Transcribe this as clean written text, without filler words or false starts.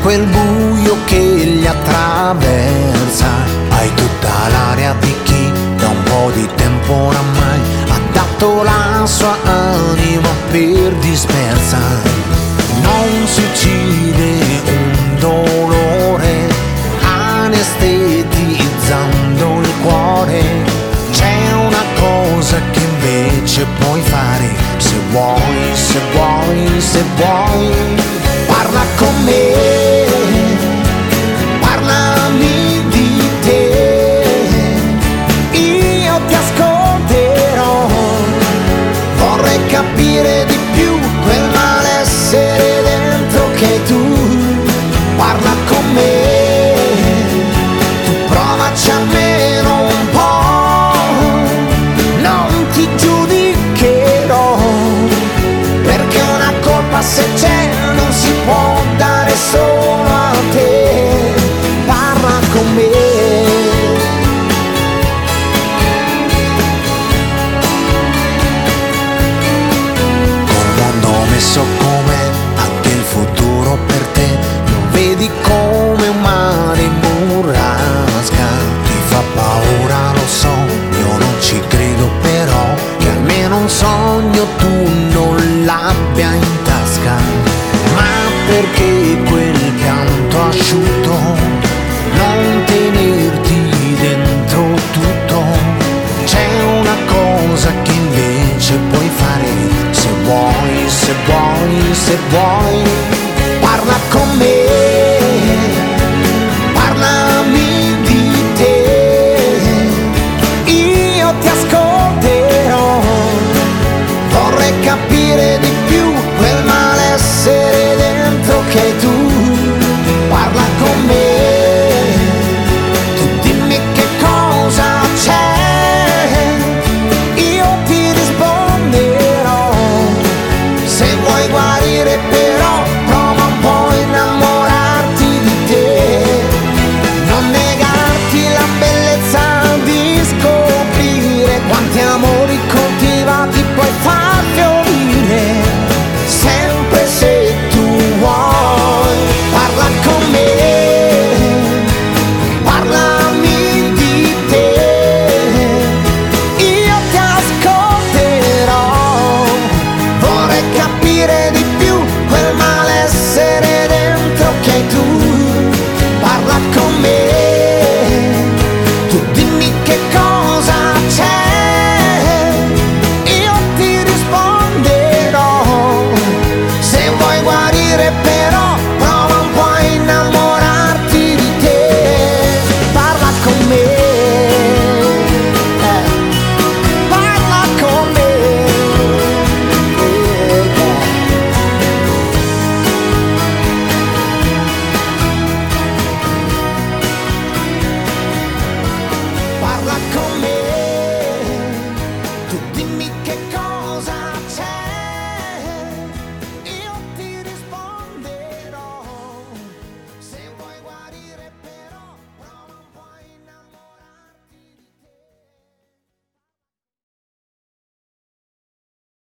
quel buio che li attraversa. Hai tutta l'aria di chi da un po' di tempo oramai ha dato la sua anima per dispersa. Non si uccide un dolore anestetizzando il cuore. C'è una cosa che invece puoi fare, se vuoi, se vuoi, se vuoi. Parla con me, parlami di te, io ti ascolterò. Vorrei capire di più quel malessere dentro che tu. Parla con me, tu provaci almeno un po', non ti giudicherò, perché una colpa se c'è non si può dare solo a te. Parla con me. Col mondo messo com'è, anche il futuro per te lo vedi come un mare in burrasca. Ti fa paura, lo so, io non ci credo, però che almeno un sogno tu non l'abbia in tasca. Ma perché quel pianto asciutto non tenerti dentro tutto? C'è una cosa che invece puoi fare, se vuoi, se vuoi, se vuoi.